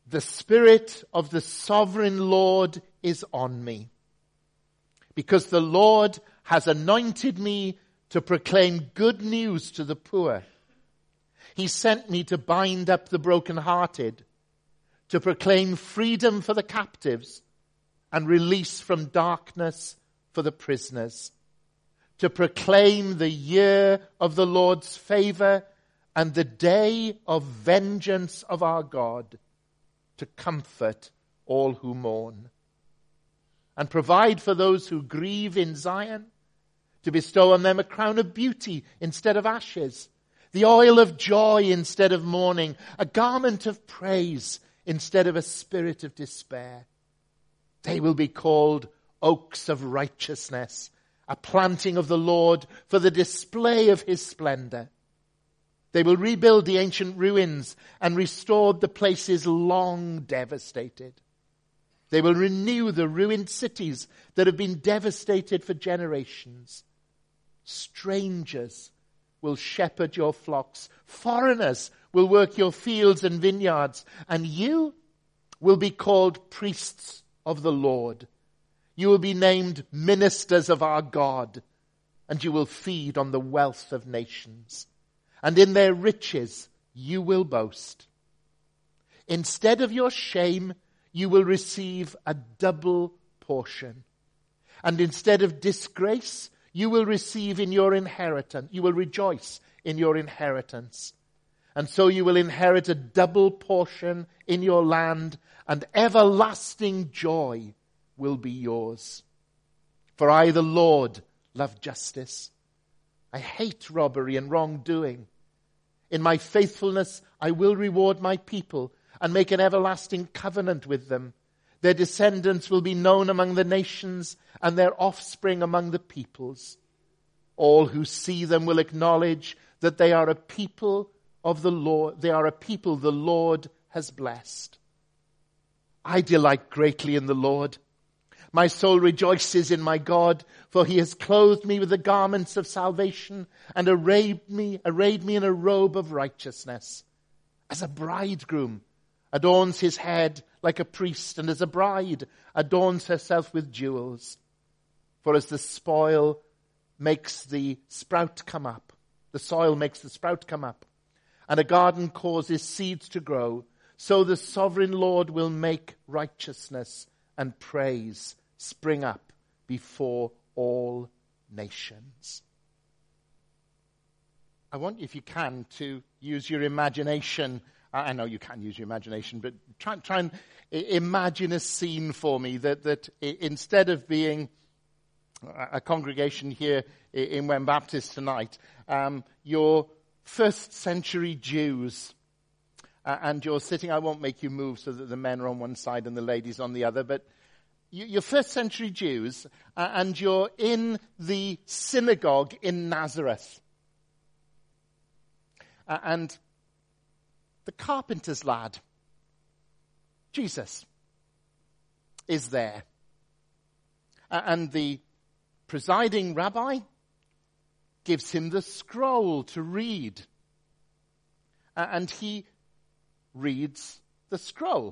The Spirit of the sovereign Lord is on me, because the Lord has anointed me to proclaim good news to the poor. He sent me to bind up the brokenhearted, to proclaim freedom for the captives and release from darkness for the prisoners, to proclaim the year of the Lord's favor and the day of vengeance of our God, to comfort all who mourn, and provide for those who grieve in Zion, to bestow on them a crown of beauty instead of ashes, the oil of joy instead of mourning, a garment of praise instead of a spirit of despair. They will be called oaks of righteousness, a planting of the Lord for the display of his splendor. They will rebuild the ancient ruins and restore the places long devastated. They will renew the ruined cities that have been devastated for generations. Strangers will shepherd your flocks. Foreigners will work your fields and vineyards. And you will be called priests of the Lord. You will be named ministers of our God. And you will feed on the wealth of nations. And in their riches you will boast. Instead of your shame, you will receive a double portion. And instead of disgrace, you will receive in your inheritance. You will rejoice in your inheritance. And so you will inherit a double portion in your land, and everlasting joy will be yours. For I, the Lord, love justice. I hate robbery and wrongdoing. In my faithfulness, I will reward my people and make an everlasting covenant with them. Their descendants will be known among the nations and their offspring among the peoples. All who see them will acknowledge that they are a people of the Lord. They are a people the Lord has blessed. I delight greatly in the Lord. My soul rejoices in my God, for he has clothed me with the garments of salvation and arrayed me in a robe of righteousness. As a bridegroom adorns his head like a priest, and as a bride adorns herself with jewels. For as the soil makes the sprout come up, and a garden causes seeds to grow, so the sovereign Lord will make righteousness and praise spring up before all nations. I want you, if you can, to use your imagination. I know you can use your imagination, but try and imagine a scene for me that instead of being a congregation here in Wen Baptist tonight, you're first century Jews, and you're sitting. I won't make you move so that the men are on one side and the ladies on the other, but you're first century Jews, and you're in the synagogue in Nazareth. And the carpenter's lad, Jesus, is there. And the presiding rabbi gives him the scroll to read. And he reads the scroll.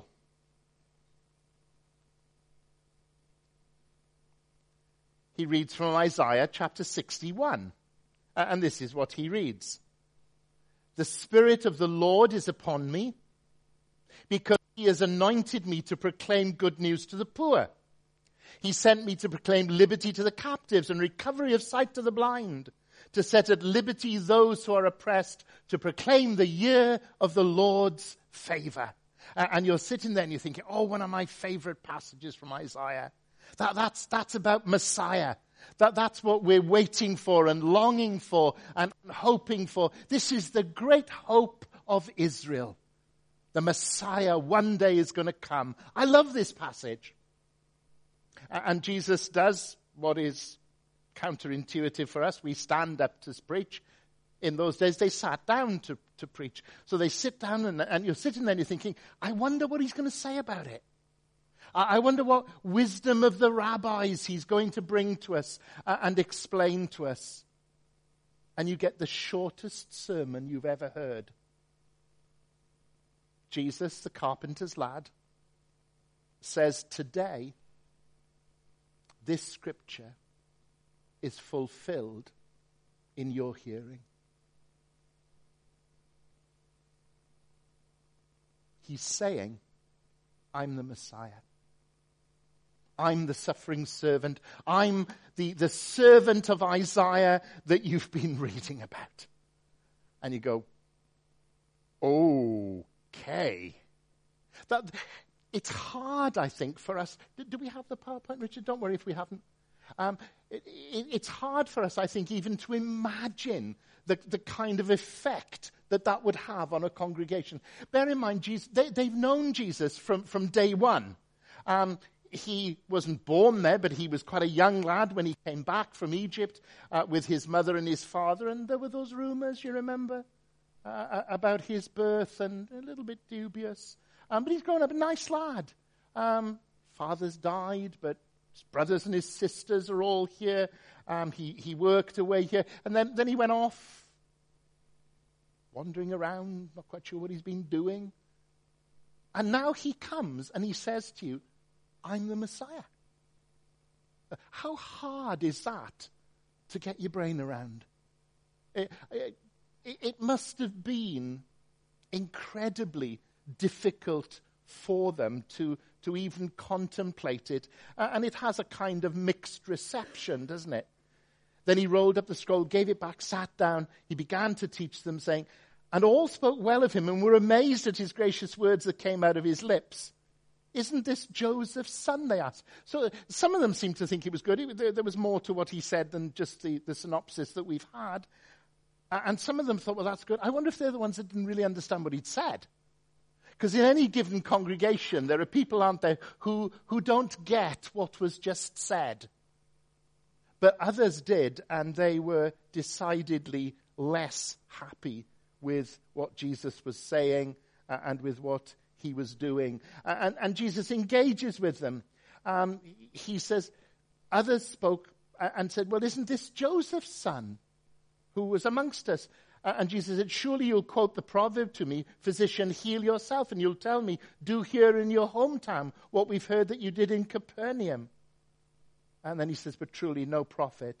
He reads from Isaiah chapter 61. And this is what he reads. The Spirit of the Lord is upon me, because he has anointed me to proclaim good news to the poor. He sent me to proclaim liberty to the captives and recovery of sight to the blind, to set at liberty those who are oppressed, to proclaim the year of the Lord's favor. And you're sitting there and you're thinking, oh, one of my favorite passages from Isaiah. That's about Messiah. That's what we're waiting for and longing for and hoping for. This is the great hope of Israel. The Messiah one day is going to come. I love this passage. And Jesus does what is counterintuitive for us. We stand up to preach. In those days, they sat down to preach. So they sit down and you're sitting there and you're thinking, I wonder what he's going to say about it. I wonder what wisdom of the rabbis he's going to bring to us and explain to us. And you get the shortest sermon you've ever heard. Jesus, the carpenter's lad, says today, this scripture is fulfilled in your hearing. He's saying, I'm the Messiah. I'm the suffering servant. I'm the servant of Isaiah that you've been reading about. And you go, okay. It's hard, I think, for us. Do we have the PowerPoint, Richard? Don't worry if we haven't. It's hard for us, I think, even to imagine the kind of effect that would have on a congregation. Bear in mind, Jesus, they've known Jesus from day one. He wasn't born there, but he was quite a young lad when he came back from Egypt with his mother and his father. And there were those rumors, you remember, about his birth, and a little bit dubious. But he's grown up a nice lad. Father's died, but his brothers and his sisters are all here. He worked away here. And then he went off, wandering around, not quite sure what he's been doing. And now he comes and he says to you, I'm the Messiah. How hard is that to get your brain around? It must have been incredibly difficult for them to even contemplate it. And it has a kind of mixed reception, doesn't it? Then he rolled up the scroll, gave it back, sat down. He began to teach them, saying, and all spoke well of him and were amazed at his gracious words that came out of his lips. Isn't this Joseph's son, they asked. So some of them seemed to think it was good. There was more to what he said than just the synopsis that we've had. And some of them thought, well, that's good. I wonder if they're the ones that didn't really understand what he'd said. Because in any given congregation, there are people, aren't there, who don't get what was just said. But others did, and they were decidedly less happy with what Jesus was saying and with what he was doing. And Jesus engages with them. He says, others spoke and said, well, isn't this Joseph's son who was amongst us? And Jesus said, surely you'll quote the proverb to me, physician, heal yourself. And you'll tell me, do here in your hometown what we've heard that you did in Capernaum. And then he says, but truly no prophet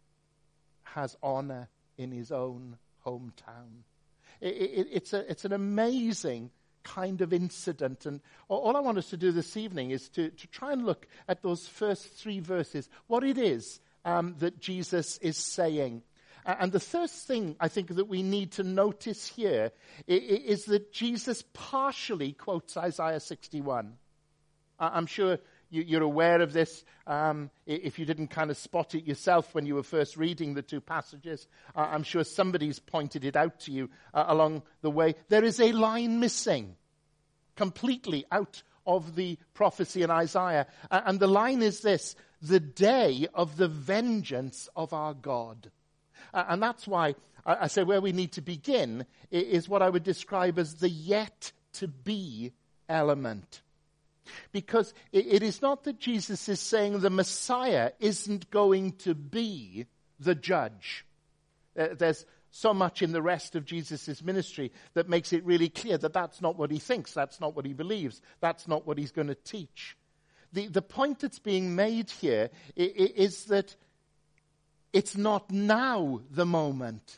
has honor in his own hometown. It's an amazing kind of incident. And all I want us to do this evening is to try and look at those first 3 verses, what it is that Jesus is saying. And the first thing I think that we need to notice here is that Jesus partially quotes Isaiah 61. I'm sure you're aware of this. If you didn't kind of spot it yourself when you were first reading the 2 passages, I'm sure somebody's pointed it out to you along the way. There is a line missing completely out of the prophecy in Isaiah. And the line is this: the day of the vengeance of our God. And that's why I say where we need to begin is what I would describe as the yet to be element. Because it is not that Jesus is saying the Messiah isn't going to be the judge. There's so much in the rest of Jesus' ministry that makes it really clear that that's not what he thinks, that's not what he believes, that's not what he's going to teach. The point that's being made here is that it's not now the moment.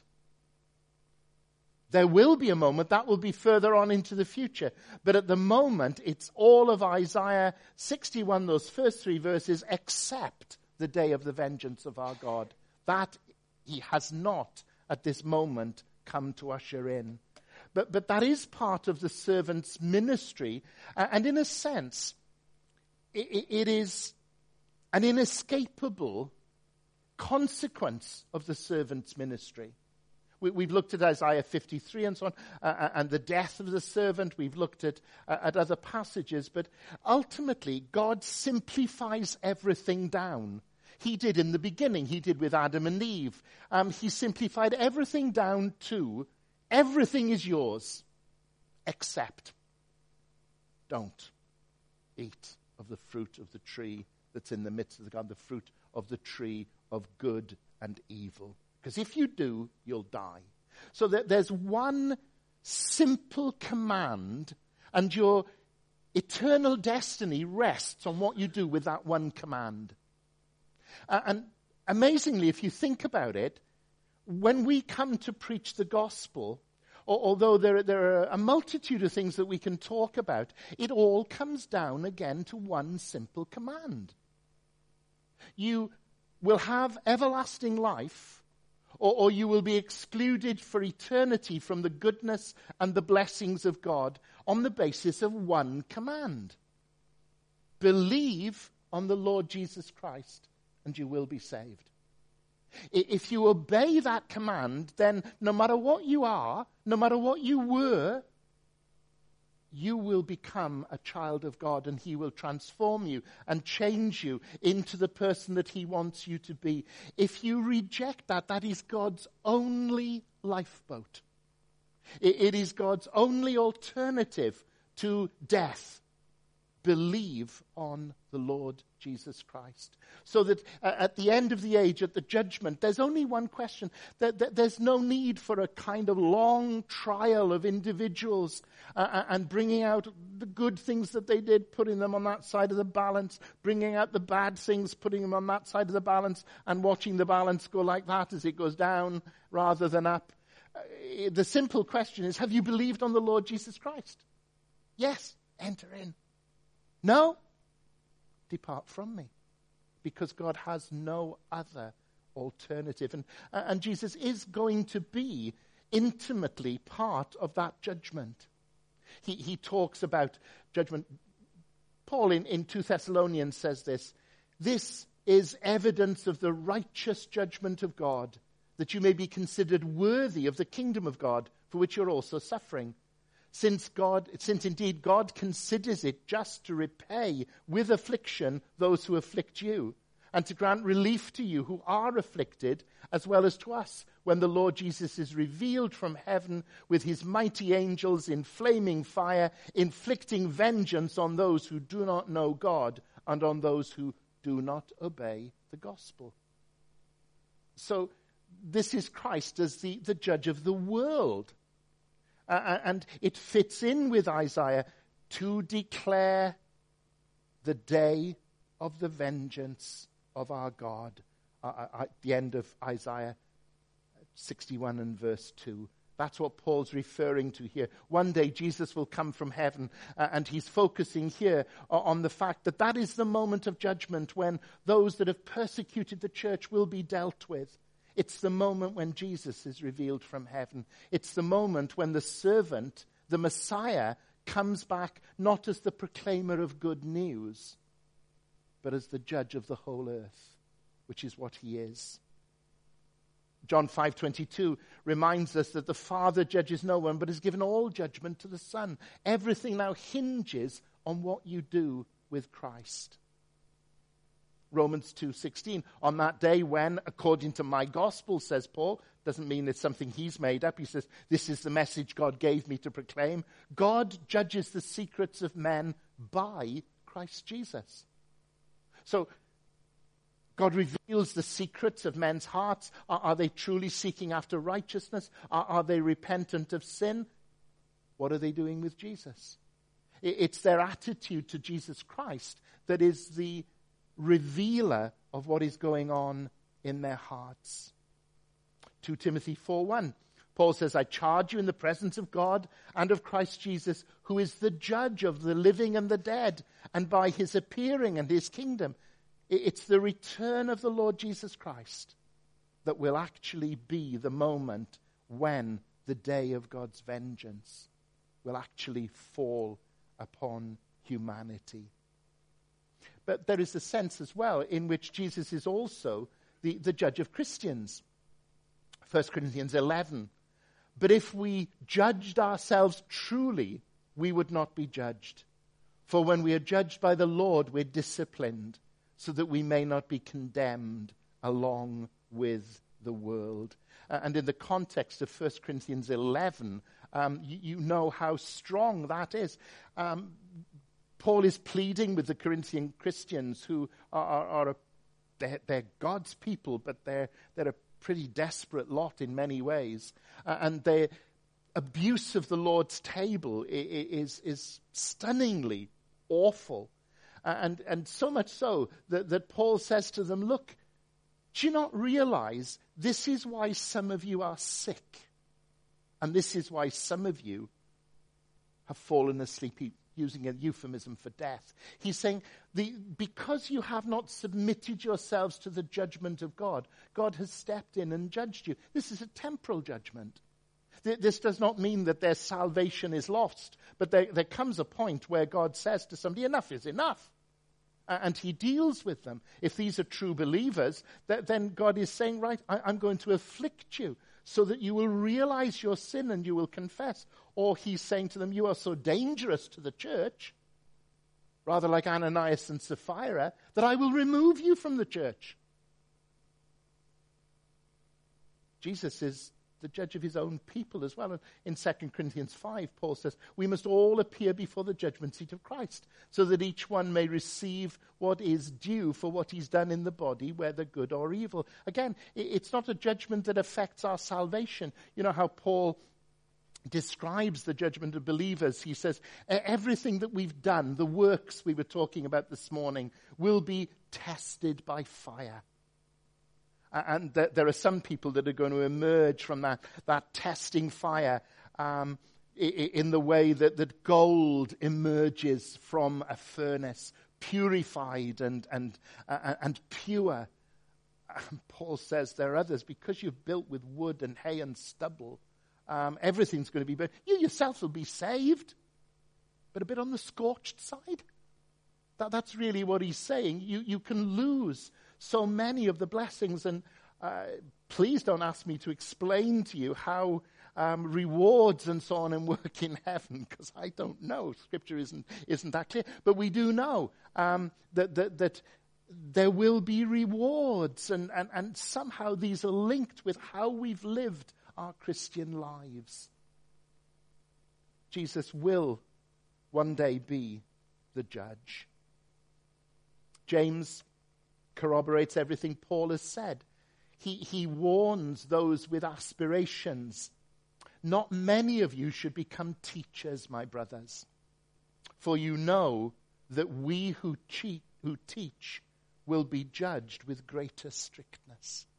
There will be a moment, that will be further on into the future. But at the moment, it's all of Isaiah 61, those first 3 verses, except the day of the vengeance of our God. That he has not, at this moment, come to usher in. But that is part of the servant's ministry. And in a sense, it is an inescapable consequence of the servant's ministry. We've looked at Isaiah 53 and so on, and the death of the servant. We've looked at other passages, but ultimately God simplifies everything down. He did in the beginning. He did with Adam and Eve. He simplified everything down to everything is yours except don't eat of the fruit of the tree that's in the midst of the garden, the fruit of the tree of good and evil. Because if you do, you'll die. So there's one simple command, And your eternal destiny rests on what you do with that one command. And amazingly, if you think about it, when we come to preach the gospel, although there are a multitude of things that we can talk about, it all comes down again to one simple command. You will have everlasting life, or you will be excluded for eternity from the goodness and the blessings of God on the basis of one command. Believe on the Lord Jesus Christ, and you will be saved. If you obey that command, then no matter what you are, no matter what you were, you will become a child of God, and he will transform you and change you into the person that he wants you to be. If you reject that, that is God's only lifeboat. It is God's only alternative to death. Believe on the Lord Jesus Christ. So that at the end of the age, at the judgment, there's only one question. There's no need for a kind of long trial of individuals and bringing out the good things that they did, putting them on that side of the balance, bringing out the bad things, putting them on that side of the balance, and watching the balance go like that as it goes down rather than up. The simple question is, have you believed on the Lord Jesus Christ? Yes, enter in. No, depart from me, because God has no other alternative. And Jesus is going to be intimately part of that judgment. He talks about judgment. Paul in 2 Thessalonians says this: this is evidence of the righteous judgment of God, that you may be considered worthy of the kingdom of God, for which you're also suffering. Since indeed God considers it just to repay with affliction those who afflict you, and to grant relief to you who are afflicted, as well as to us, when the Lord Jesus is revealed from heaven with his mighty angels in flaming fire, inflicting vengeance on those who do not know God and on those who do not obey the gospel. So this is Christ as the judge of the world. And it fits in with Isaiah to declare the day of the vengeance of our God. At the end of Isaiah 61 and verse 2. That's what Paul's referring to here. One day Jesus will come from heaven, and he's focusing here on the fact that that is the moment of judgment when those that have persecuted the church will be dealt with. It's the moment when Jesus is revealed from heaven. It's the moment when the servant, the Messiah, comes back not as the proclaimer of good news, but as the judge of the whole earth, which is what he is. John 5:22 reminds us that the Father judges no one, but has given all judgment to the Son. Everything now hinges on what you do with Christ. Romans 2:16, on that day when, according to my gospel, says Paul, doesn't mean it's something he's made up. He says, this is the message God gave me to proclaim. God judges the secrets of men by Christ Jesus. So, God reveals the secrets of men's hearts. Are they truly seeking after righteousness? Are they repentant of sin? What are they doing with Jesus? It's their attitude to Jesus Christ that is the revealer of what is going on in their hearts. 2 Timothy 4:1, Paul says, I charge you in the presence of God and of Christ Jesus, who is the judge of the living and the dead, and by his appearing and his kingdom. It's the return of the Lord Jesus Christ that will actually be the moment when the day of God's vengeance will actually fall upon humanity. But there is a sense as well in which Jesus is also the judge of Christians. 1 Corinthians 11. But if we judged ourselves truly, we would not be judged. For when we are judged by the Lord, we're disciplined, so that we may not be condemned along with the world. And in the context of 1 Corinthians 11, you know how strong that is. Paul is pleading with the Corinthian Christians who they're God's people, but they're a pretty desperate lot in many ways. And they're abuse of the Lord's table is stunningly awful. And so much so that Paul says to them, look, do you not realize this is why some of you are sick? And this is why some of you have fallen asleep, using a euphemism for death. He's saying, because you have not submitted yourselves to the judgment of God, God has stepped in and judged you. This is a temporal judgment. This does not mean that their salvation is lost, but there comes a point where God says to somebody, enough is enough. And he deals with them. If these are true believers, then God is saying, right, I'm going to afflict you so that you will realize your sin and you will confess. Or he's saying to them, you are so dangerous to the church, rather like Ananias and Sapphira, that I will remove you from the church. Jesus is the judge of his own people as well. And in 2 Corinthians 5, Paul says, we must all appear before the judgment seat of Christ, so that each one may receive what is due for what he's done in the body, whether good or evil. Again, it's not a judgment that affects our salvation. You know how Paul describes the judgment of believers. He says, everything that we've done, the works we were talking about this morning, will be tested by fire. And there are some people that are going to emerge from that testing fire in the way that gold emerges from a furnace, purified and pure. And Paul says there are others, because you've built with wood and hay and stubble, everything's going to be burned. You yourself will be saved, but a bit on the scorched side. That's really what he's saying. You can lose so many of the blessings, and please don't ask me to explain to you how rewards and so on work in heaven, because I don't know. Scripture isn't that clear. But we do know that there will be rewards, and somehow these are linked with how we've lived our Christian lives. Jesus will one day be the judge. James corroborates everything Paul has said. He warns those with aspirations. Not many of you should become teachers, my brothers, for you know that we who teach will be judged with greater strictness.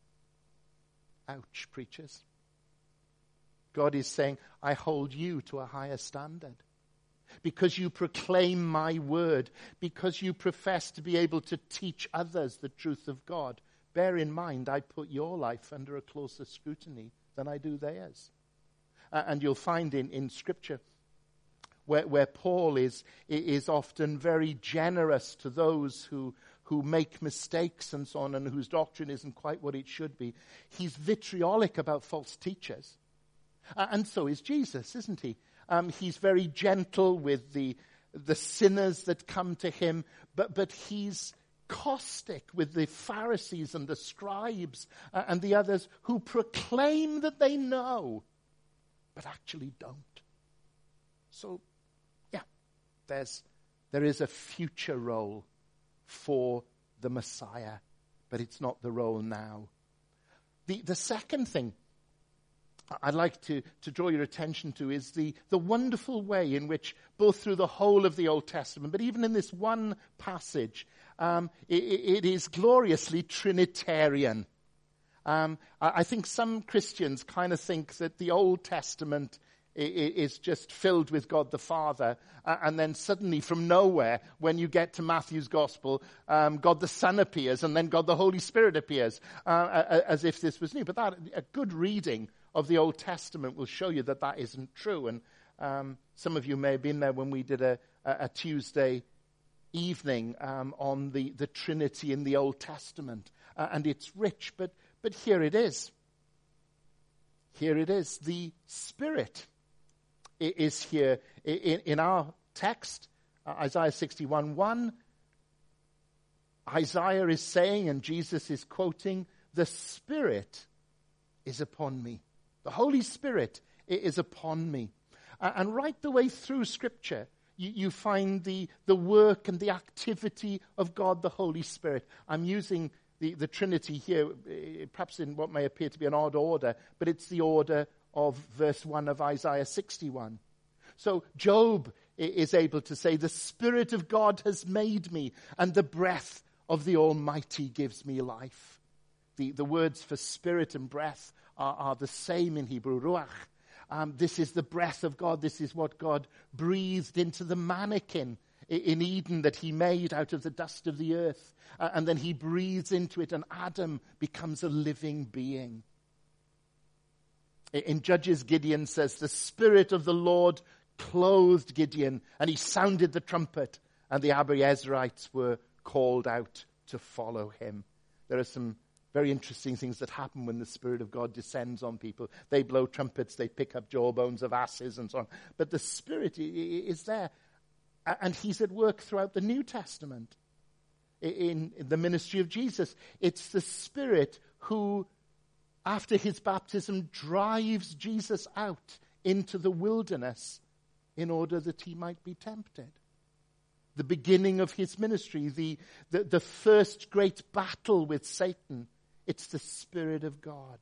Ouch, preachers. God is saying, I hold you to a higher standard. Because you proclaim my word, because you profess to be able to teach others the truth of God, bear in mind I put your life under a closer scrutiny than I do theirs. And you'll find in Scripture where Paul is often very generous to those who make mistakes and so on, and whose doctrine isn't quite what it should be. He's vitriolic about false teachers. And so is Jesus, isn't he? He's very gentle with the sinners that come to him, but he's caustic with the Pharisees and the scribes and the others who proclaim that they know, but actually don't. So, yeah, there is a future role for the Messiah, but it's not the role now. The second thing I'd like to draw your attention to is the wonderful way in which, both through the whole of the Old Testament, but even in this one passage, it is gloriously Trinitarian. I think some Christians kind of think that the Old Testament is just filled with God the Father, and then suddenly from nowhere, when you get to Matthew's Gospel, God the Son appears, and then God the Holy Spirit appears, as if this was new. But a good reading of the Old Testament will show you that isn't true. And some of you may have been there when we did a Tuesday evening on the Trinity in the Old Testament, and it's rich. But here it is. Here it is. The Spirit is here in our text, Isaiah 61:1. Isaiah is saying, and Jesus is quoting, "The Spirit is upon me." The Holy Spirit is upon me. And right the way through Scripture, you find the work and the activity of God the Holy Spirit. I'm using the Trinity here, perhaps in what may appear to be an odd order, but it's the order of verse 1 of Isaiah 61. So Job is able to say, the Spirit of God has made me, and the breath of the Almighty gives me life. The words for spirit and breath are the same in Hebrew, ruach. This is the breath of God. This is what God breathed into the mannequin in Eden that he made out of the dust of the earth. And then he breathes into it, and Adam becomes a living being. In Judges, Gideon says, the Spirit of the Lord clothed Gideon, and he sounded the trumpet, and the Abiezrites were called out to follow him. There are some very interesting things that happen when the Spirit of God descends on people. They blow trumpets, they pick up jawbones of asses and so on. But the Spirit is there, and he's at work throughout the New Testament. In the ministry of Jesus, it's the Spirit who, after his baptism, drives Jesus out into the wilderness in order that he might be tempted. The beginning of his ministry, the first great battle with Satan, it's the Spirit of God.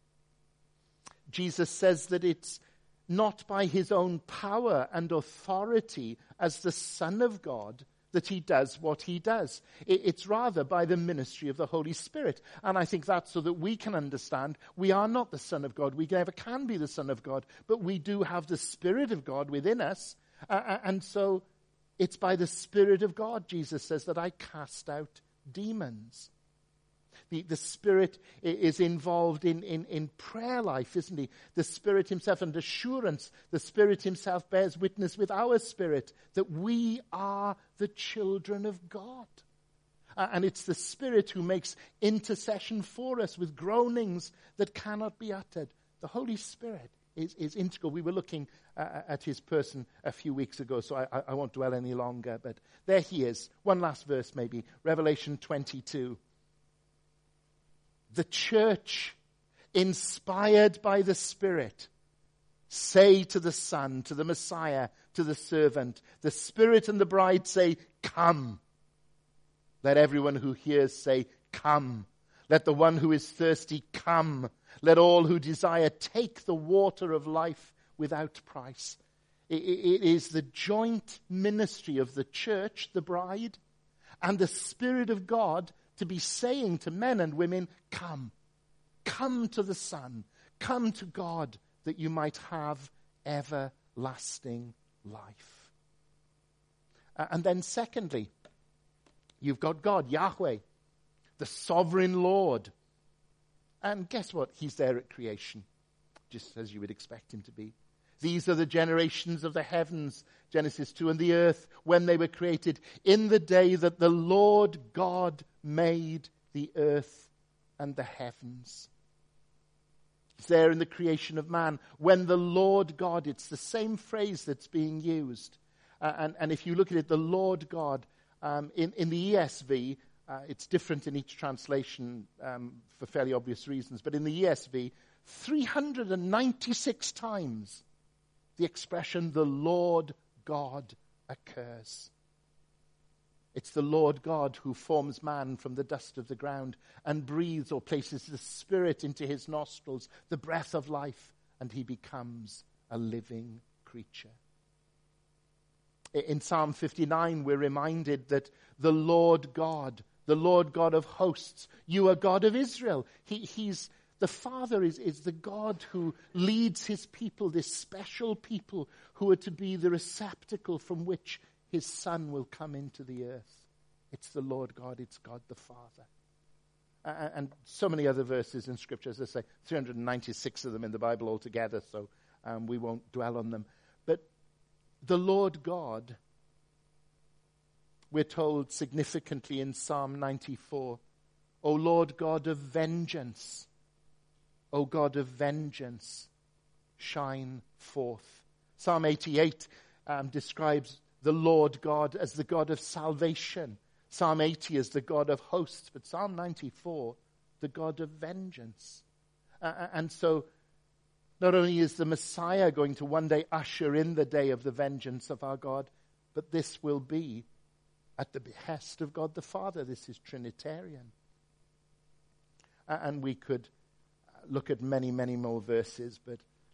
Jesus says that it's not by his own power and authority as the Son of God that he does what he does. It's rather by the ministry of the Holy Spirit. And I think that's so that we can understand we are not the Son of God. We never can be the Son of God. But we do have the Spirit of God within us. And so it's by the Spirit of God, Jesus says, that I cast out demons. The Spirit is involved in prayer life, isn't he? The Spirit himself, and assurance. The Spirit himself bears witness with our spirit that we are the children of God. And it's the Spirit who makes intercession for us with groanings that cannot be uttered. The Holy Spirit is integral. We were looking at his person a few weeks ago, so I won't dwell any longer. But there he is. One last verse maybe. Revelation 22. The church, inspired by the Spirit, say to the Son, to the Messiah, to the servant, the Spirit and the bride say, come. Let everyone who hears say, come. Let the one who is thirsty come. Let all who desire take the water of life without price. It is the joint ministry of the church, the bride, and the Spirit of God to be saying to men and women, come. Come to the Son. Come to God that you might have everlasting life. And then secondly, you've got God, Yahweh, the sovereign Lord. And guess what? He's there at creation, just as you would expect him to be. These are the generations of the heavens, Genesis 2, and the earth when they were created, in the day that the Lord God made the earth and the heavens. It's there in the creation of man. When the Lord God, it's the same phrase that's being used. And if you look at it, the Lord God, in the ESV, it's different in each translation for fairly obvious reasons, but in the ESV, 396 times the expression, the Lord God, occurs. It's the Lord God who forms man from the dust of the ground and breathes or places the Spirit into his nostrils, the breath of life, and he becomes a living creature. In Psalm 59, we're reminded that the Lord God of hosts, you are God of Israel. The Father is the God who leads his people, this special people who are to be the receptacle from which his Son will come into the earth. It's the Lord God, it's God the Father. And so many other verses in Scripture, as I say, 396 of them in the Bible altogether, so we won't dwell on them. But the Lord God, we're told significantly in Psalm 94, O Lord God of vengeance, O God of vengeance, shine forth. Psalm 88 describes the Lord God as the God of salvation. Psalm 80 as the God of hosts, but Psalm 94, the God of vengeance. And so, not only is the Messiah going to one day usher in the day of the vengeance of our God, but this will be at the behest of God the Father. This is Trinitarian. And we could look at many, many more verses, but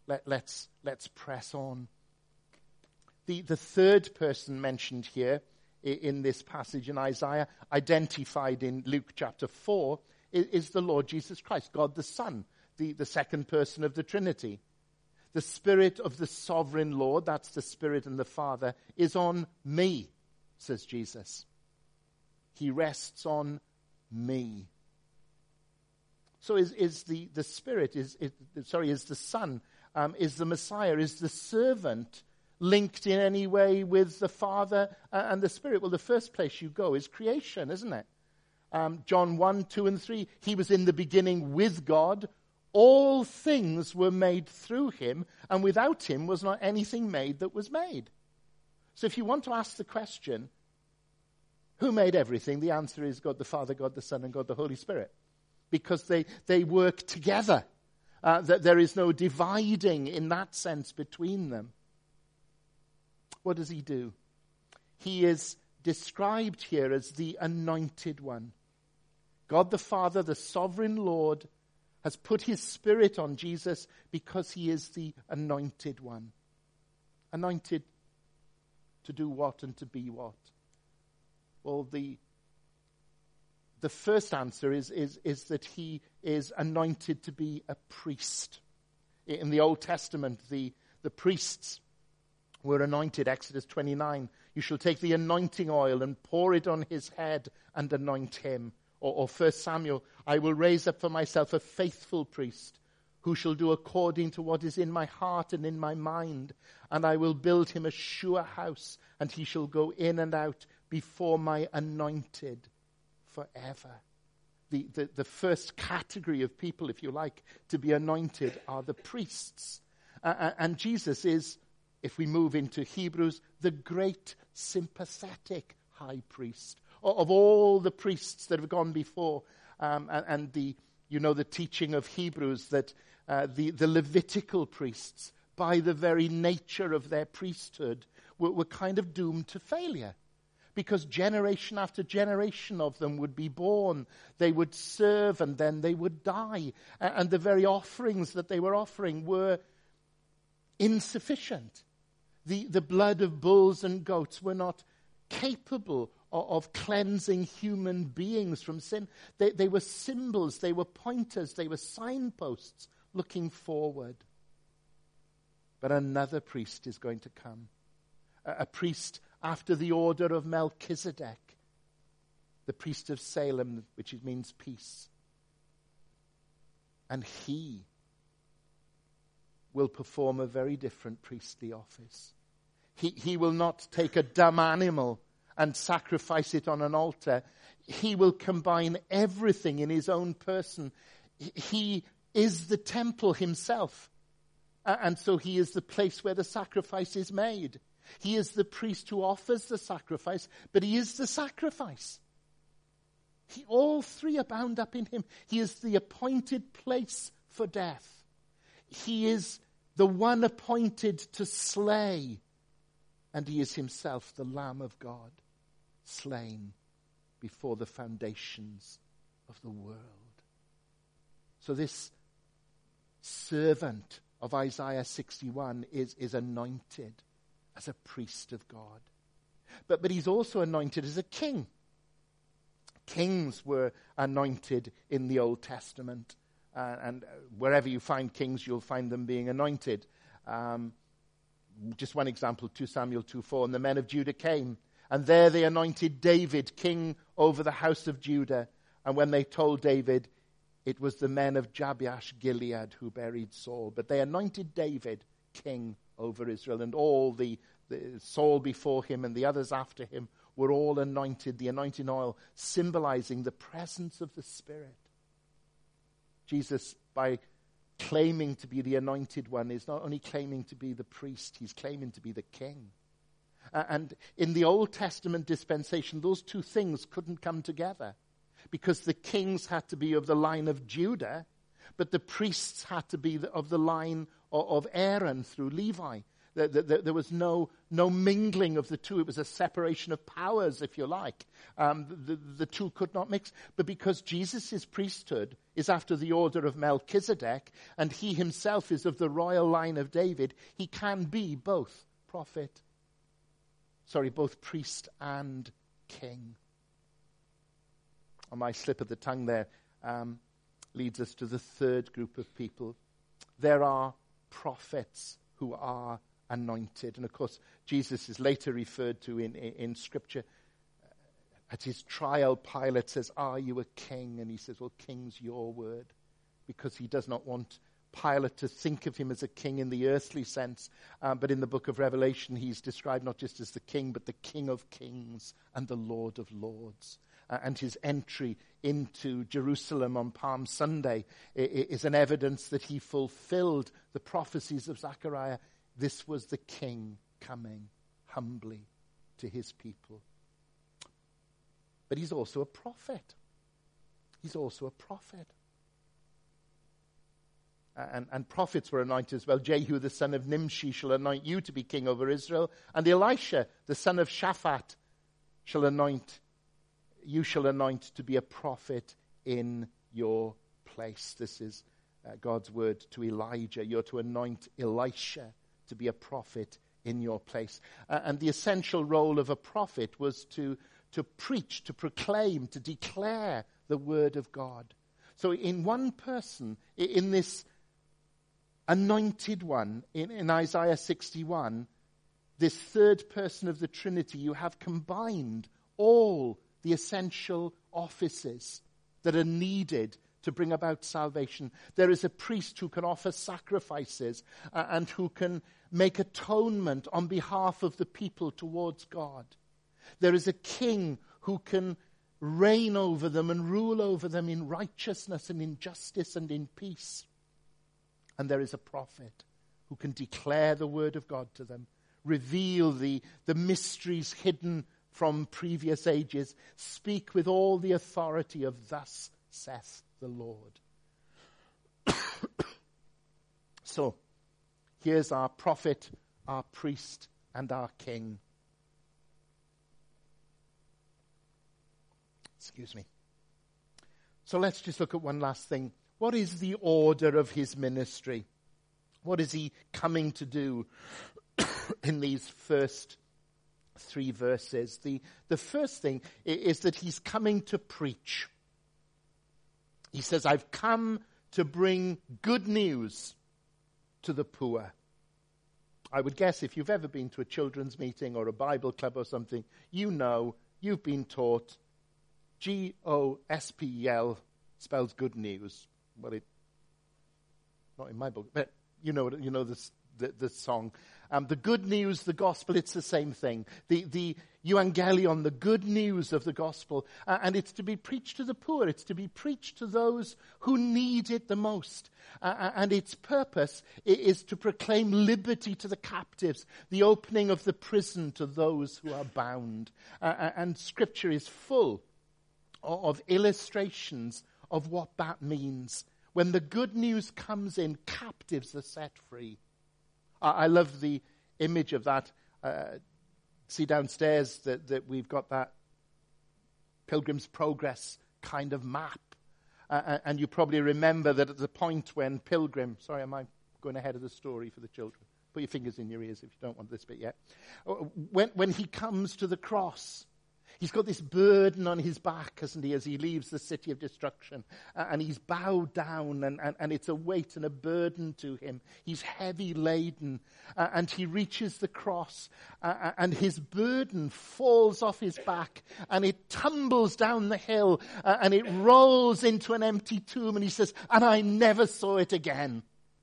let's press on. The third person mentioned here in this passage in Isaiah, identified in Luke chapter 4, is the Lord Jesus Christ, God the Son, the second person of the Trinity. The Spirit of the sovereign Lord, that's the Spirit and the Father, is on me, says Jesus. He rests on me. So is the Spirit, is the Son, is the Messiah, is the servant linked in any way with the Father and the Spirit? Well, the first place you go is creation, isn't it? John 1, 2, and 3, he was in the beginning with God. All things were made through him, and without him was not anything made that was made. So if you want to ask the question, who made everything? The answer is God the Father, God the Son, and God the Holy Spirit. Because they work together. That there is no dividing in that sense between them. What does he do? He is described here as the Anointed One. God the Father, the sovereign Lord, has put his Spirit on Jesus because he is the Anointed One. Anointed to do what and to be what? Well, the first answer is that he is anointed to be a priest. In the Old Testament, the priests were anointed. Exodus 29, you shall take the anointing oil and pour it on his head and anoint him. Or 1 Samuel, I will raise up for myself a faithful priest who shall do according to what is in my heart and in my mind. And I will build him a sure house, and he shall go in and out before my anointed forever. The first category of people, if you like, to be anointed are the priests. And Jesus is, if we move into Hebrews, the great sympathetic high priest. Of all the priests that have gone before, and the teaching of Hebrews that the Levitical priests, by the very nature of their priesthood, were kind of doomed to failure. Because generation after generation of them would be born, they would serve, and then they would die. And the very offerings that they were offering were insufficient. The blood of bulls and goats were not capable of cleansing human beings from sin. They were symbols, they were pointers, they were signposts looking forward. But another priest is going to come. A priest after the order of Melchizedek, the priest of Salem, which means peace. And he will perform a very different priestly office. He will not take a dumb animal and sacrifice it on an altar. He will combine everything in his own person. He is the temple himself. And so he is the place where the sacrifice is made. He is the priest who offers the sacrifice, but he is the sacrifice. All three are bound up in him. He is the appointed place for death. He is the one appointed to slay. And he is himself the Lamb of God, slain before the foundations of the world. So this servant of Isaiah 61 is anointed as a priest of God. But he's also anointed as a king. Kings were anointed in the Old Testament. And wherever you find kings, you'll find them being anointed. Just one example, 2 Samuel 2:4. And the men of Judah came, and there they anointed David king over the house of Judah. And when they told David, it was the men of Jabesh Gilead who buried Saul. But they anointed David king over Israel, and all the Saul before him and the others after him were all anointed, the anointing oil symbolizing the presence of the Spirit. Jesus, by claiming to be the anointed one, is not only claiming to be the priest, he's claiming to be the king. And in the Old Testament dispensation, those two things couldn't come together, because the kings had to be of the line of Judah, but the priests had to be of the line of Aaron through Levi. There was no mingling of the two. It was a separation of powers, if you like. The two could not mix. But because Jesus' priesthood is after the order of Melchizedek, and he himself is of the royal line of David, he can be both both priest and king. On my slip of the tongue there leads us to the third group of people. There are prophets who are anointed. And of course, Jesus is later referred to in Scripture. At his trial, Pilate says, "Are you a king?" And he says, "Well, king's your word," because he does not want Pilate to think of him as a king in the earthly sense. But in the book of Revelation, he's described not just as the king, but the King of Kings and the Lord of Lords. And his entry into Jerusalem on Palm Sunday is an evidence that he fulfilled the prophecies of Zechariah. This was the king coming humbly to his people. But he's also a prophet. He's also a prophet. And prophets were anointed as well. Jehu, the son of Nimshi, shall anoint you to be king over Israel. And Elisha, the son of Shaphat, you shall anoint to be a prophet in your place. This is God's word to Elijah. You're to anoint Elisha to be a prophet in your place. And the essential role of a prophet was to preach, to proclaim, to declare the word of God. So in one person, in this anointed one, in Isaiah 61, this third person of the Trinity, you have combined all the essential offices that are needed to bring about salvation. There is a priest who can offer sacrifices and who can make atonement on behalf of the people towards God. There is a king who can reign over them and rule over them in righteousness and in justice and in peace. And there is a prophet who can declare the word of God to them, reveal the mysteries hidden from previous ages, speak with all the authority of "Thus saith the Lord." So, here's our prophet, our priest, and our king. Excuse me. So let's just look at one last thing. What is the order of his ministry? What is he coming to do in these first 3 verses? The first thing is that he's coming to preach. He says, "I've come to bring good news to the poor." I would guess if you've ever been to a children's meeting or a Bible club or something, you know, you've been taught Gospel spells good news. Well, not in my book, but you know the song. The good news, the gospel, it's the same thing. The euangelion, the good news of the gospel. And it's to be preached to the poor. It's to be preached to those who need it the most. And its purpose is to proclaim liberty to the captives, the opening of the prison to those who are bound. And Scripture is full of illustrations of what that means. When the good news comes in, captives are set free. I love the image of that. See downstairs that we've got that Pilgrim's Progress kind of map. And you probably remember that at the point when Pilgrim, sorry, am I going ahead of the story for the children? Put your fingers in your ears if you don't want this bit yet. When he comes to the cross, he's got this burden on his back, hasn't he, as he leaves the city of destruction. And he's bowed down, and it's a weight and a burden to him. He's heavy laden, and he reaches the cross, and his burden falls off his back, and it tumbles down the hill, and it rolls into an empty tomb, and he says, "And I never saw it again."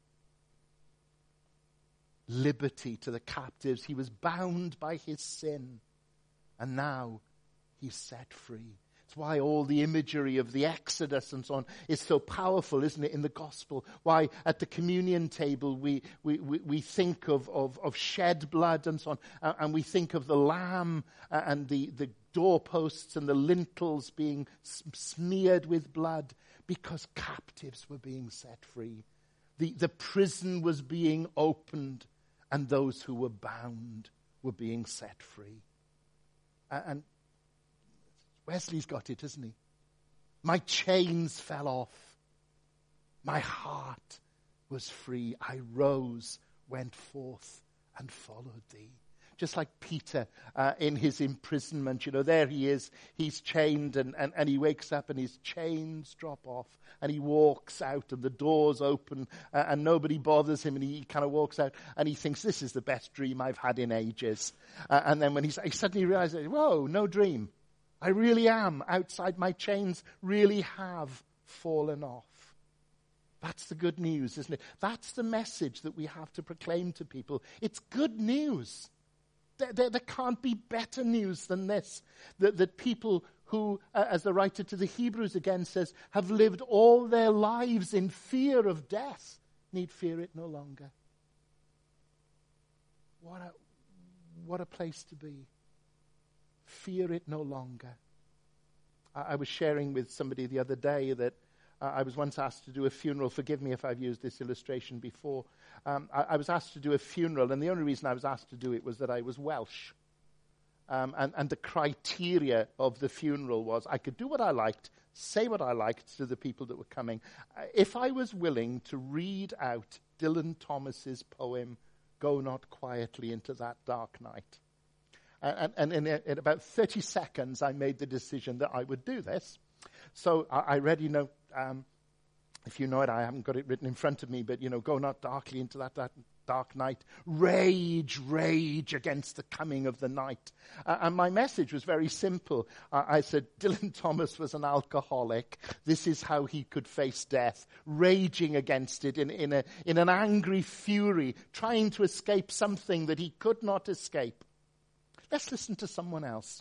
Liberty to the captives. He was bound by his sin, and now he's set free. It's why all the imagery of the Exodus and so on is so powerful, isn't it, in the gospel? Why at the communion table we think of shed blood and so on, and we think of the lamb and the doorposts and the lintels being smeared with blood, because captives were being set free. The prison was being opened, and those who were bound were being set free. And Wesley's got it, hasn't he? My chains fell off. My heart was free. I rose, went forth, and followed thee. Just like Peter in his imprisonment, there he is. He's chained and he wakes up and his chains drop off and he walks out and the doors open and nobody bothers him and he kind of walks out and he thinks, this is the best dream I've had in ages. And then when he suddenly realizes, whoa, no dream. I really am outside. My chains really have fallen off. That's the good news, isn't it? That's the message that we have to proclaim to people. It's good news. There can't be better news than this. That people who, as the writer to the Hebrews again says, have lived all their lives in fear of death, need fear it no longer. What a place to be. Fear it no longer. I was sharing with somebody the other day that I was once asked to do a funeral. Forgive me if I've used this illustration before. I was asked to do a funeral, and the only reason I was asked to do it was that I was Welsh. And the criteria of the funeral was I could do what I liked, say what I liked to the people that were coming. If I was willing to read out Dylan Thomas's poem, Go Not Quietly Into That Dark Night. And in about 30 seconds, I made the decision that I would do this. So I read, if you know it, I haven't got it written in front of me, but, go not darkly into that dark night. Rage, rage against the coming of the night. And my message was very simple. I said, Dylan Thomas was an alcoholic. This is how he could face death. Raging against it in an angry fury, trying to escape something that he could not escape. Let's listen to someone else.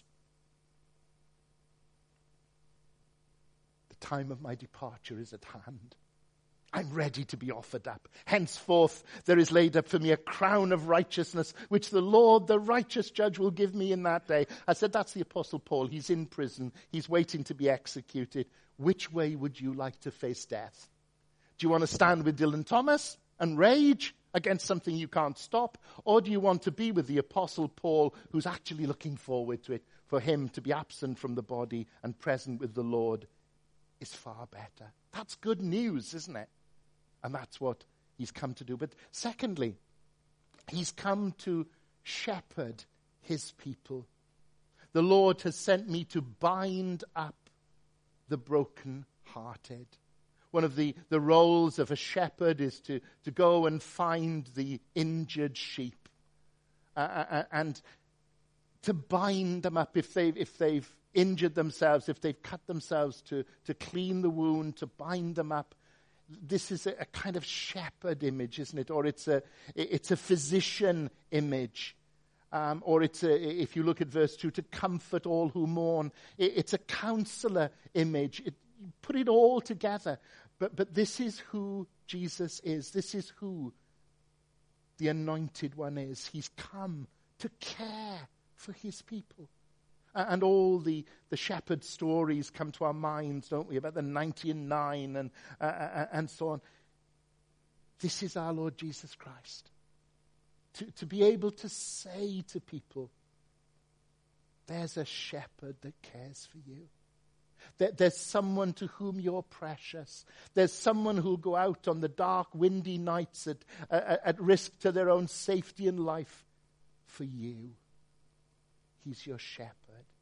The time of my departure is at hand. I'm ready to be offered up. Henceforth there is laid up for me a crown of righteousness, which the Lord, the righteous judge, will give me in that day. I said, that's the Apostle Paul. He's in prison. He's waiting to be executed. Which way would you like to face death? Do you want to stand with Dylan Thomas and rage against something you can't stop? Or do you want to be with the Apostle Paul, who's actually looking forward to it? For him to be absent from the body and present with the Lord is far better. That's good news, isn't it? And that's what he's come to do. But secondly, he's come to shepherd his people. The Lord has sent me to bind up the broken-hearted. One of the roles of a shepherd is to go and find the injured sheep and to bind them up if they've injured themselves, if they've cut themselves, to clean the wound, to bind them up. This is a kind of shepherd image, isn't it? Or it's a physician image. Or if you look at verse 2, to comfort all who mourn. It's a counselor image. Put it all together. But this is who Jesus is. This is who the Anointed One is. He's come to care for his people. And all the shepherd stories come to our minds, don't we, about the 99 and so on. This is our Lord Jesus Christ. To be able to say to people, there's a shepherd that cares for you. There's someone to whom you're precious. There's someone who'll go out on the dark, windy nights at risk to their own safety and life for you. He's your shepherd.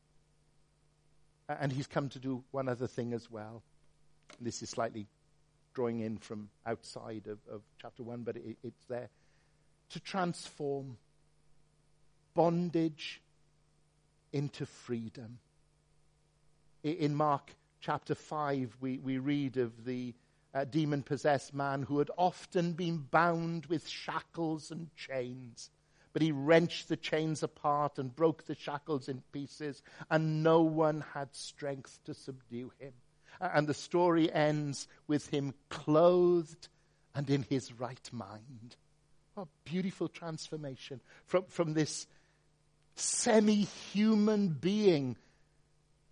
And he's come to do one other thing as well. This is slightly drawing in from outside of chapter 1, but it's there. To transform bondage into freedom. In Mark chapter 5, we read of the demon-possessed man who had often been bound with shackles and chains. But he wrenched the chains apart and broke the shackles in pieces, and no one had strength to subdue him. And the story ends with him clothed and in his right mind. What a beautiful transformation from this semi-human being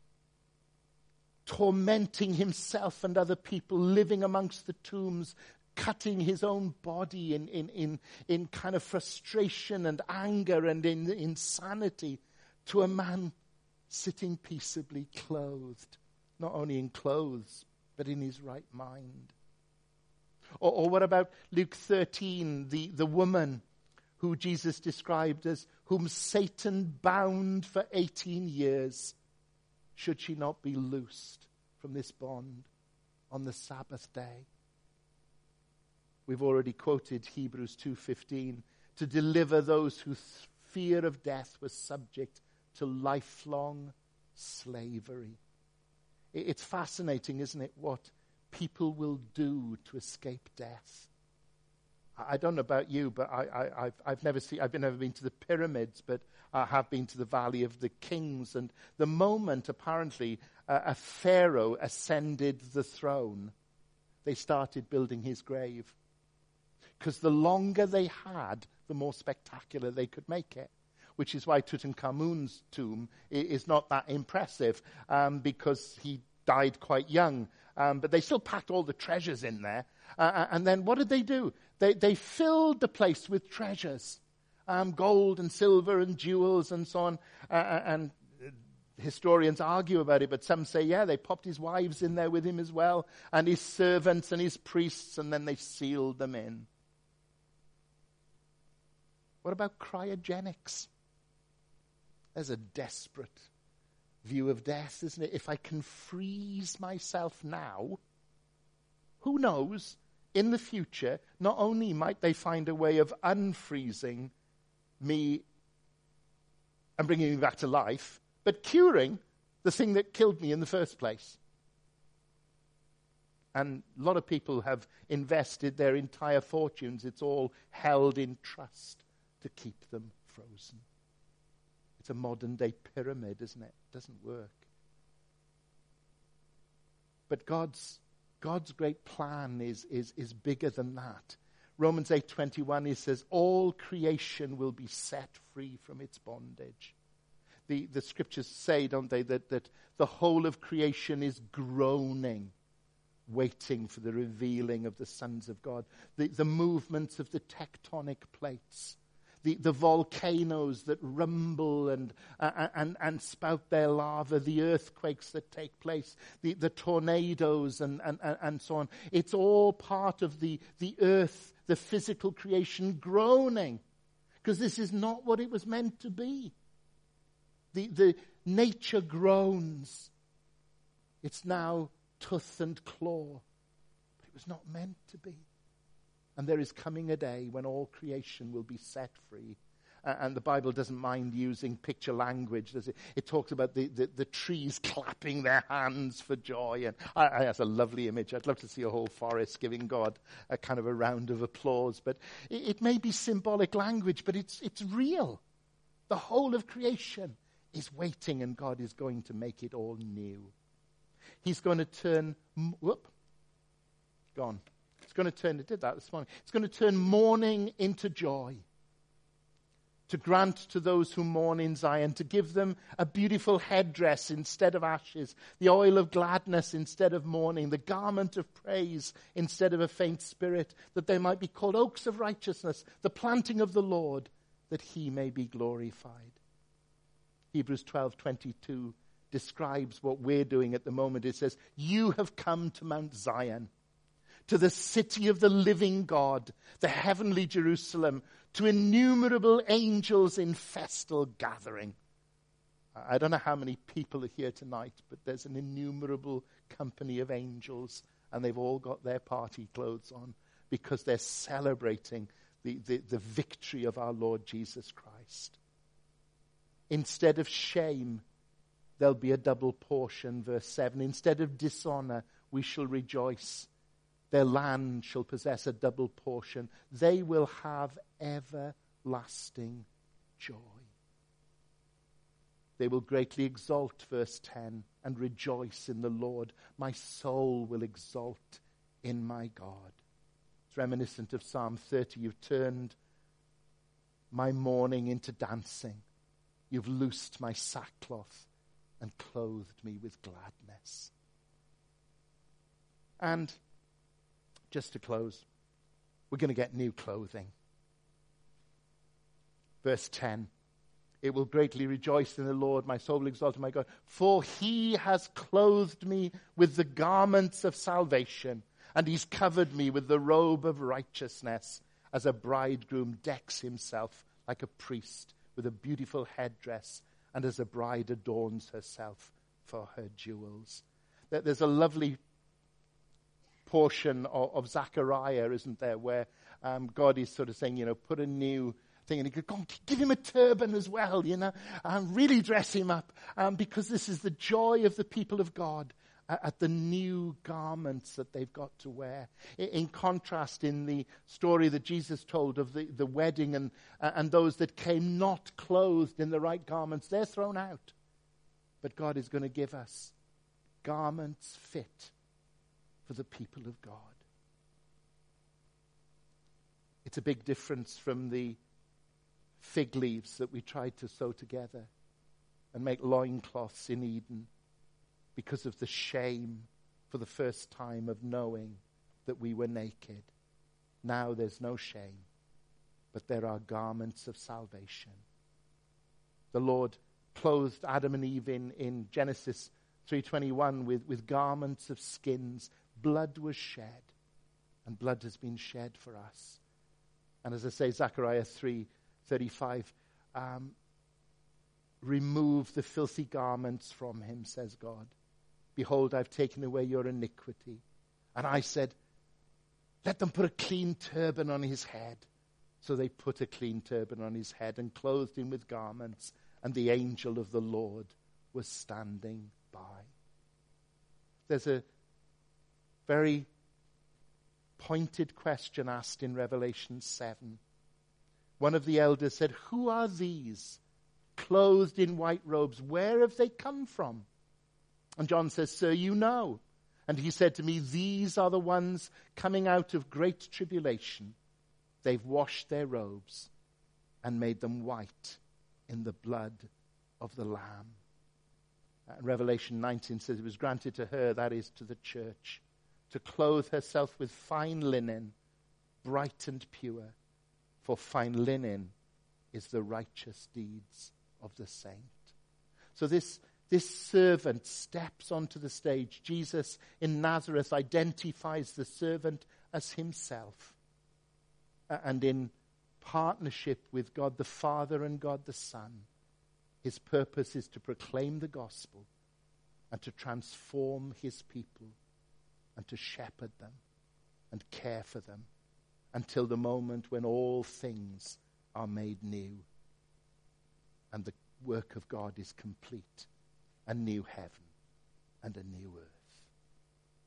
tormenting himself and other people, living amongst the tombs, cutting his own body in kind of frustration and anger and in insanity, to a man sitting peaceably clothed, not only in clothes, but in his right mind. Or what about Luke 13, the woman who Jesus described as whom Satan bound for 18 years? Should she not be loosed from this bond on the Sabbath day? We've already quoted Hebrews 2:15, to deliver those whose fear of death was subject to lifelong slavery. It's fascinating, isn't it, what people will do to escape death. I don't know about you, but I've never been to the pyramids, but I have been to the Valley of the Kings. And the moment, apparently, a pharaoh ascended the throne, they started building his grave. Because the longer they had, the more spectacular they could make it. Which is why Tutankhamun's tomb is not that impressive, because he died quite young. But they still packed all the treasures in there. And then what did they do? They filled the place with treasures. Gold and silver and jewels and so on. And historians argue about it, but some say, yeah, they popped his wives in there with him as well, and his servants and his priests, and then they sealed them in. What about cryogenics? There's a desperate view of death, isn't it? If I can freeze myself now, who knows, in the future, not only might they find a way of unfreezing me and bringing me back to life, but curing the thing that killed me in the first place. And a lot of people have invested their entire fortunes. It's all held in trust to keep them frozen. It's a modern-day pyramid, isn't it? It doesn't work. But God's great plan is bigger than that. Romans 8:21, he says, all creation will be set free from its bondage. The scriptures say, don't they, that the whole of creation is groaning, waiting for the revealing of the sons of God. The movements of the tectonic plates, the volcanoes that rumble and spout their lava, the earthquakes that take place, the tornadoes and so on. It's all part of the earth, the physical creation groaning, because this is not what it was meant to be. The nature groans. It's now tooth and claw. But it was not meant to be. And there is coming a day when all creation will be set free. And the Bible doesn't mind using picture language, does it? It talks about the trees clapping their hands for joy. And that's a lovely image. I'd love to see a whole forest giving God a kind of a round of applause. But it may be symbolic language, but it's real. The whole of creation is waiting, and God is going to make it all new. He's going to turn, gone. It's going to turn, it did that this morning. It's going to turn mourning into joy. To grant to those who mourn in Zion, to give them a beautiful headdress instead of ashes, the oil of gladness instead of mourning, the garment of praise instead of a faint spirit, that they might be called oaks of righteousness, the planting of the Lord, that he may be glorified. Hebrews 12:22 describes what we're doing at the moment. It says, you have come to Mount Zion, to the city of the living God, the heavenly Jerusalem, to innumerable angels in festal gathering. I don't know how many people are here tonight, but there's an innumerable company of angels, and they've all got their party clothes on because they're celebrating the victory of our Lord Jesus Christ. Instead of shame, there'll be a double portion, verse 7. Instead of dishonor, we shall rejoice. Their land shall possess a double portion. They will have everlasting joy. They will greatly exalt, verse 10, and rejoice in the Lord. My soul will exult in my God. It's reminiscent of Psalm 30. You've turned my mourning into dancing. You've loosed my sackcloth and clothed me with gladness. And just to close, We're going to get new clothing. Verse 10. It will greatly rejoice in the Lord. My soul will exalt my God. For he has clothed me with the garments of salvation, and he's covered me with the robe of righteousness, as a bridegroom decks himself like a priest with a beautiful headdress, and as a bride adorns herself for her jewels. There's a lovely portion of Zechariah, isn't there, where God is sort of saying, put a new thing, and he could go, give him a turban as well, really dress him up, because this is the joy of the people of God at the new garments that they've got to wear. In contrast, in the story that Jesus told of the wedding and those that came not clothed in the right garments, they're thrown out. But God is going to give us garments fit for the people of God. It's a big difference from the fig leaves that we tried to sew together and make loincloths in Eden because of the shame for the first time of knowing that we were naked. Now there's no shame, but there are garments of salvation. The Lord clothed Adam and Eve in Genesis 3:21 with garments of skins. Blood was shed, and blood has been shed for us. And as I say, Zechariah 3:35, remove the filthy garments from him, says God. Behold, I've taken away your iniquity. And I said, let them put a clean turban on his head. So they put a clean turban on his head and clothed him with garments, and the angel of the Lord was standing by. There's a very pointed question asked in Revelation 7. One of the elders said, who are these clothed in white robes? Where have they come from? And John says, sir, you know. And he said to me, these are the ones coming out of great tribulation. They've washed their robes and made them white in the blood of the Lamb. Revelation 19 says it was granted to her, that is to the church, to clothe herself with fine linen, bright and pure. For fine linen is the righteous deeds of the saint. So this servant steps onto the stage. Jesus in Nazareth identifies the servant as himself. And in partnership with God the Father and God the Son, his purpose is to proclaim the gospel and to transform his people and to shepherd them and care for them until the moment when all things are made new and the work of God is complete, a new heaven and a new earth.